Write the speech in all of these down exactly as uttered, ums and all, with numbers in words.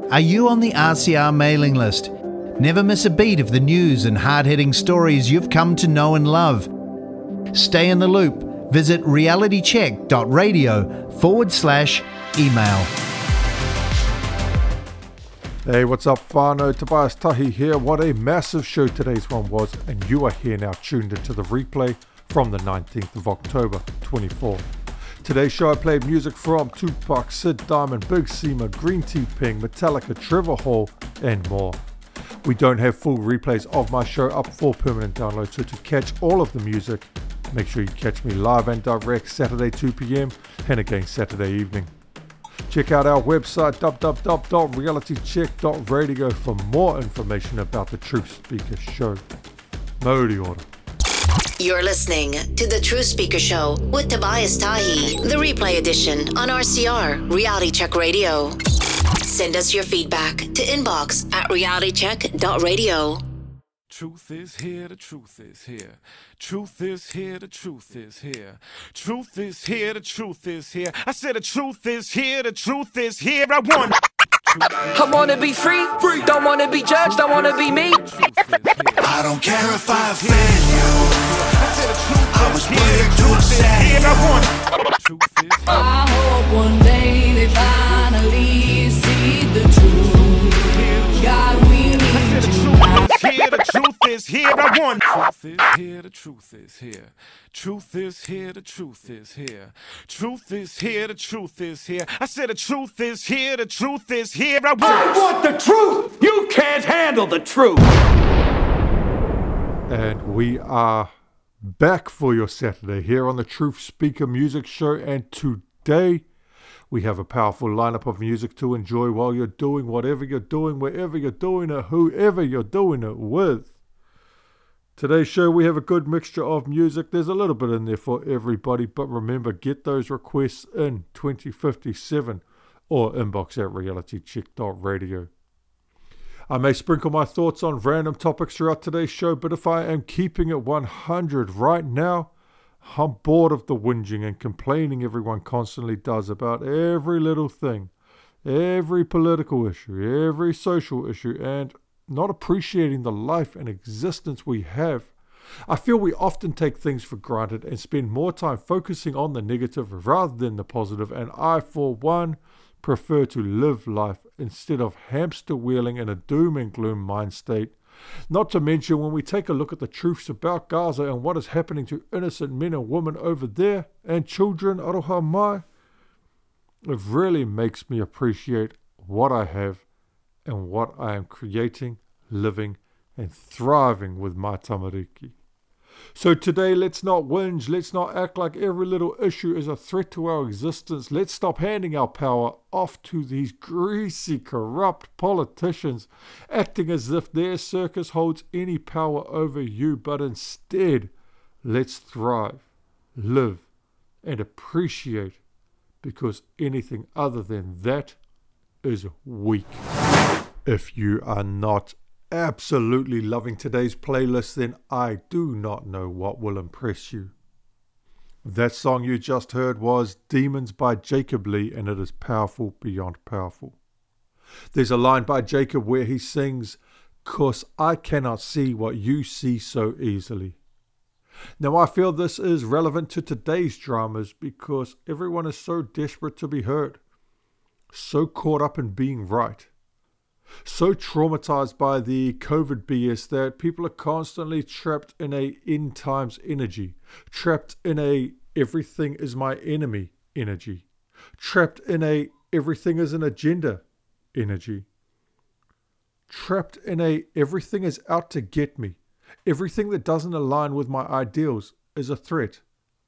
Are you on the R C R mailing list? Never miss a beat of the news and hard-hitting stories you've come to know and love. Stay in the loop. Visit realitycheck.radio forward slash email. Hey, what's up, whānau? Tobias Tahi here. What a massive show today's one was, and you are here now tuned into the replay from the nineteenth of October, twenty-four. Today's show I played music from Tupac, Sid Diamond, Big Seema, Green Tea Ping, Metallica, Trevor Hall, and more. We don't have full replays of my show up for permanent download, so to catch all of the music, make sure you catch me live and direct Saturday two p.m. and again Saturday evening. Check out our website w w w dot reality check dot radio for more information about the Truth Speaker Show. Mauri ora. You're listening to the Truth Speaker Show with Tobias Tahi, the replay edition on R C R, Reality Check Radio. Send us your feedback to inbox at reality check dot radio. Truth is here, the truth is here. Truth is here, the truth is here. Truth is here, the truth is here. I said the truth is here, the truth is here. I want. I wanna be free, free. Don't wanna be judged, I wanna be me. I don't care if I offend you. I was waiting to upset. I hope one day they finally see the truth. God, we need here, the truth is here. I want. Truth is here, the truth is here. Truth is here, the truth is here. Truth is here, the truth is here. I said the truth is here, the truth is here. I want. I want the truth. You can't handle the truth. And we are back for your Saturday here on the Truth Speaker Music Show, and today we have a powerful lineup of music to enjoy while you're doing whatever you're doing, wherever you're doing it, whoever you're doing it with. Today's show, we have a good mixture of music. There's a little bit in there for everybody, but remember, get those requests in twenty fifty-seven or inbox at reality check dot radio. I may sprinkle my thoughts on random topics throughout today's show, but if I am keeping it one hundred right now, I'm bored of the whinging and complaining everyone constantly does about every little thing, every political issue, every social issue, and not appreciating the life and existence we have. I feel we often take things for granted and spend more time focusing on the negative rather than the positive, and I, for one, prefer to live life instead of hamster wheeling in a doom and gloom mind state. Not to mention, when we take a look at the truths about Gaza and what is happening to innocent men and women over there and children, aroha mai, it really makes me appreciate what I have and what I am creating, living and thriving with my tamariki. So today, let's not whinge, let's not act like every little issue is a threat to our existence. Let's stop handing our power off to these greasy, corrupt politicians, acting as if their circus holds any power over you, but instead, let's thrive, live, and appreciate, because anything other than that is weak. If you are not absolutely loving today's playlist, then I do not know what will impress you. That song you just heard was Demons by Jacob Lee, and it is powerful beyond powerful. There's a line by Jacob where he sings, "'Cause I cannot see what you see so easily." Now I feel this is relevant to today's dramas because everyone is so desperate to be heard, so caught up in being right, so traumatized by the COVID B S that people are constantly trapped in a end times energy, trapped in a everything is my enemy energy, trapped in a everything is an agenda energy, trapped in a everything is out to get me, everything that doesn't align with my ideals is a threat.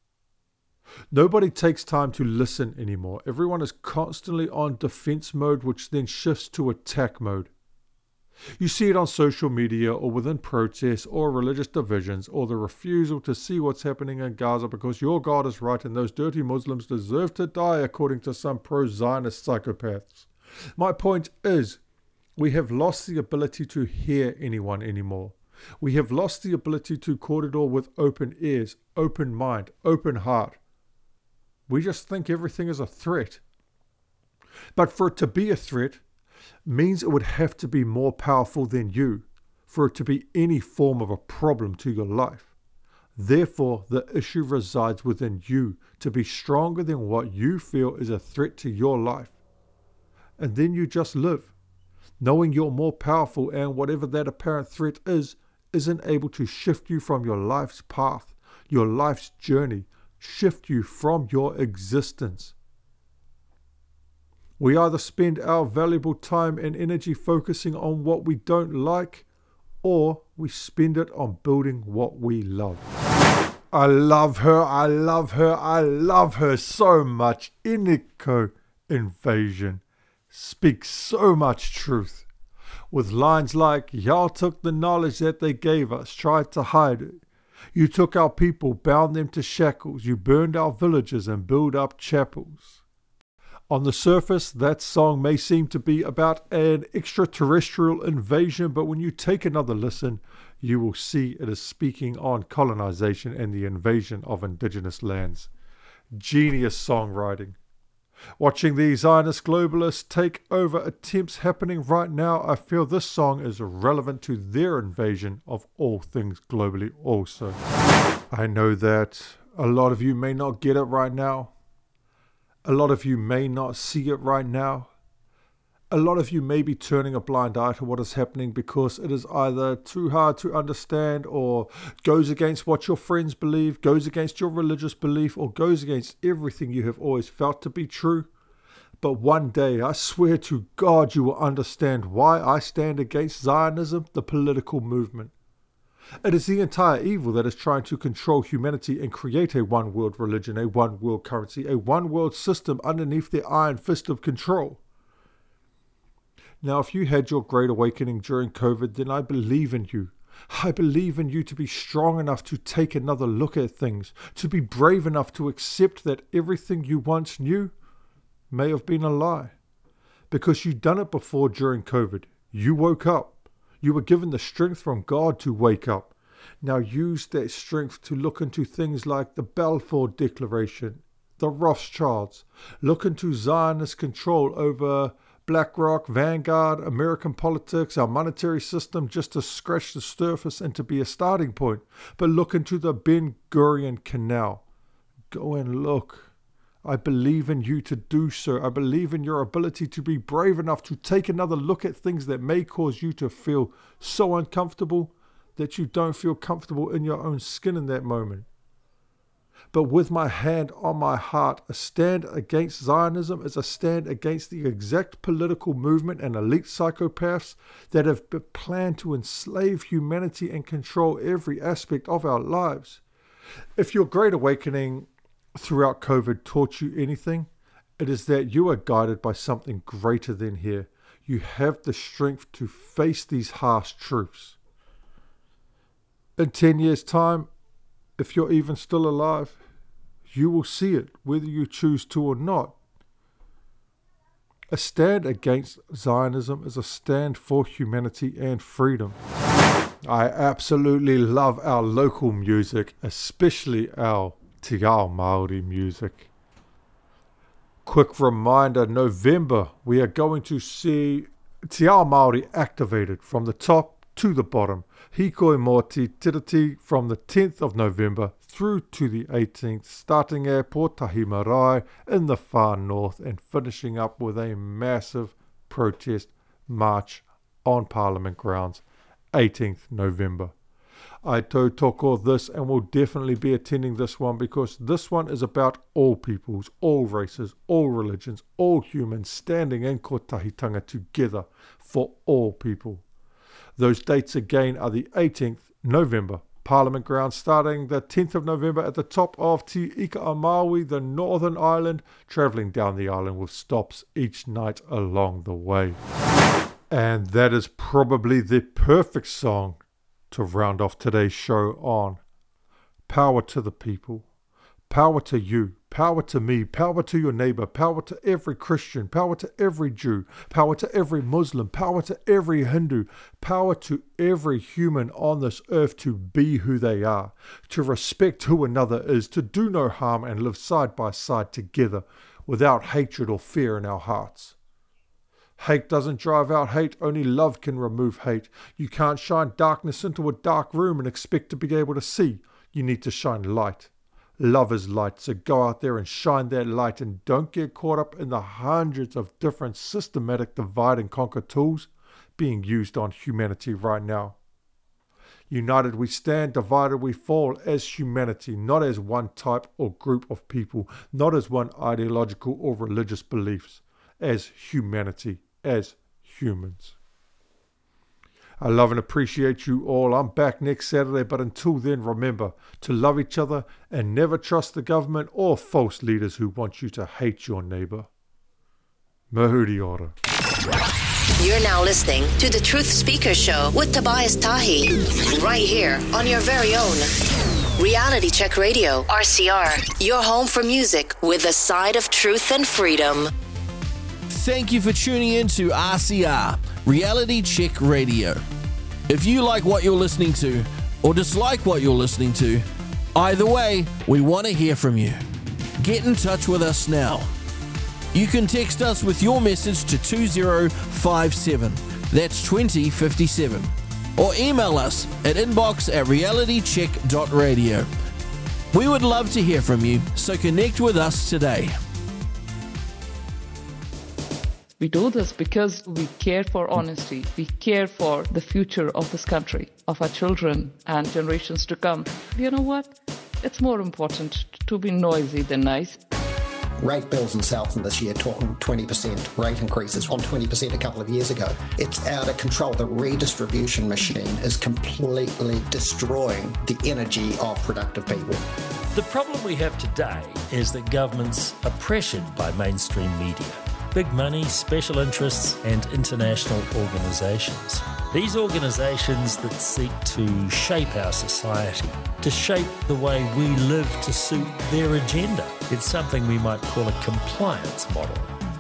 Nobody takes time to listen anymore. Everyone is constantly on defense mode, which then shifts to attack mode. You see it on social media or within protests or religious divisions or the refusal to see what's happening in Gaza because your God is right and those dirty Muslims deserve to die according to some pro-Zionist psychopaths. My point is, we have lost the ability to hear anyone anymore. We have lost the ability to corridor with open ears, open mind, open heart. We just think everything is a threat. But for it to be a threat, means it would have to be more powerful than you for it to be any form of a problem to your life. Therefore, the issue resides within you to be stronger than what you feel is a threat to your life. And then you just live, knowing you're more powerful, and whatever that apparent threat is, isn't able to shift you from your life's path, your life's journey, shift you from your existence. We either spend our valuable time and energy focusing on what we don't like, or we spend it on building what we love. I love her, I love her, I love her so much. Iniko Invasion speaks so much truth. With lines like, y'all took the knowledge that they gave us, tried to hide it. You took our people, bound them to shackles. You burned our villages and built up chapels. On the surface, that song may seem to be about an extraterrestrial invasion, but when you take another listen, you will see it is speaking on colonization and the invasion of indigenous lands. Genius songwriting. Watching these Zionist globalists take over attempts happening right now, I feel this song is relevant to their invasion of all things globally also. I know that a lot of you may not get it right now. A lot of you may not see it right now. A lot of you may be turning a blind eye to what is happening because it is either too hard to understand, or goes against what your friends believe, goes against your religious belief, or goes against everything you have always felt to be true. But one day, I swear to God, you will understand why I stand against Zionism, the political movement. It is the entire evil that is trying to control humanity and create a one-world religion, a one-world currency, a one-world system underneath their iron fist of control. Now, if you had your great awakening during COVID, then I believe in you. I believe in you to be strong enough to take another look at things, to be brave enough to accept that everything you once knew may have been a lie. Because you'd done it before during COVID. You woke up. You were given the strength from God to wake up. Now use that strength to look into things like the Balfour Declaration, the Rothschilds. Look into Zionist control over BlackRock, Vanguard, American politics, our monetary system, just to scratch the surface and to be a starting point. But look into the Ben Gurion Canal. Go and look. I believe in you to do so. I believe in your ability to be brave enough to take another look at things that may cause you to feel so uncomfortable that you don't feel comfortable in your own skin in that moment. But with my hand on my heart, a stand against Zionism is a stand against the exact political movement and elite psychopaths that have planned to enslave humanity and control every aspect of our lives. If your great awakening throughout COVID taught you anything, it is that you are guided by something greater than here. You have the strength to face these harsh truths. In ten years' time, if you're even still alive, you will see it, whether you choose to or not. A stand against Zionism is a stand for humanity and freedom. I absolutely love our local music, especially our Te Ao Māori music. Quick reminder, November, we are going to see Te Ao Māori activated from the top to the bottom. Hikoi mō te tiriti from the tenth of November through to the eighteenth, starting at Potahi Marae in the far north and finishing up with a massive protest march on Parliament grounds, eighteenth November. I tautoko this and will definitely be attending this one because this one is about all peoples, all races, all religions, all humans standing in kotahitanga together for all people. Those dates again are the eighteenth November, Parliament Grounds, starting the tenth of November at the top of Te Ika a Maui, the Northern Island, travelling down the island with stops each night along the way. And that is probably the perfect song to round off today's show on. Power to the people. Power to you. Power to me. Power to your neighbor. Power to every Christian. Power to every Jew. Power to every Muslim. Power to every Hindu. Power to every human on this earth to be who they are. To respect who another is. To do no harm and live side by side together without hatred or fear in our hearts. Hate doesn't drive out hate, only love can remove hate. You can't shine darkness into a dark room and expect to be able to see. You need to shine light. Love is light, so go out there and shine that light and don't get caught up in the hundreds of different systematic divide and conquer tools being used on humanity right now. United we stand, divided we fall as humanity, not as one type or group of people, not as one ideological or religious beliefs, as humanity, as humans. I love and appreciate you all. I'm back next Saturday, but until then, remember to love each other and never trust the government or false leaders who want you to hate your neighbor. Mahuri ora. You're now listening to the Truth Speaker Show with Tobias Tahi, right here on your very own Reality Check Radio, R C R, your home for music with a side of truth and freedom. Thank you for tuning in to R C R, Reality Check Radio. If you like what you're listening to or dislike what you're listening to, either way, we want to hear from you. Get in touch with us now. You can text us with your message to two zero five seven, that's twenty fifty-seven, or email us at inbox at realitycheck dot radio. We would love to hear from you, so connect with us today. We do this because we care for honesty. We care for the future of this country, of our children and generations to come. You know what? It's more important to be noisy than nice. Rate bills in Southland this year talking twenty percent rate increases on twenty percent a couple of years ago. It's out of control. The redistribution machine is completely destroying the energy of productive people. The problem we have today is that governments are pressured by mainstream media, big money, special interests and international organisations. These organisations that seek to shape our society, to shape the way we live to suit their agenda. It's something we might call a compliance model.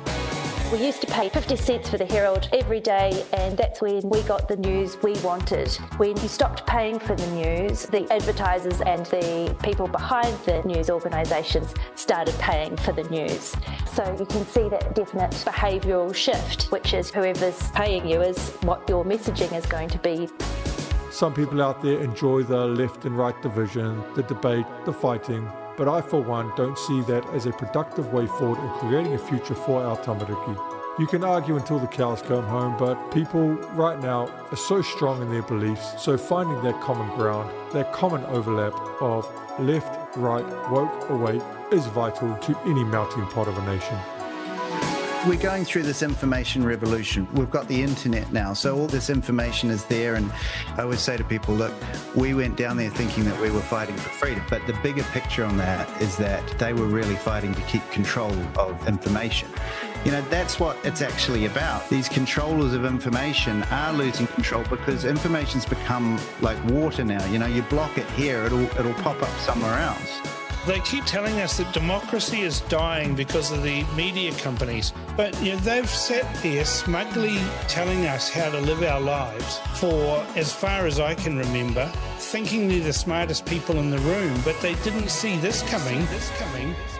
We used to pay fifty cents for the Herald every day, and that's when we got the news we wanted. When you stopped paying for the news, the advertisers and the people behind the news organisations started paying for the news. So you can see that definite behavioural shift, which is whoever's paying you is what your messaging is going to be. Some people out there enjoy the left and right division, the debate, the fighting, but I for one don't see that as a productive way forward in creating a future for our tamariki. You can argue until the cows come home, but people right now are so strong in their beliefs, so finding that common ground, that common overlap of left, right, woke, awake is vital to any melting pot of a nation. We're going through this information revolution. We've got the internet now, so all this information is there, and I always say to people, look, we went down there thinking that we were fighting for freedom, but the bigger picture on that is that they were really fighting to keep control of information. You know, that's what it's actually about. These controllers of information are losing control because information's become like water now. You know, you block it here, it'll it'll pop up somewhere else. They keep telling us that democracy is dying because of the media companies. But, you know, they've sat there smugly telling us how to live our lives for, as far as I can remember, thinking they're the smartest people in the room, but they didn't see this coming. This coming.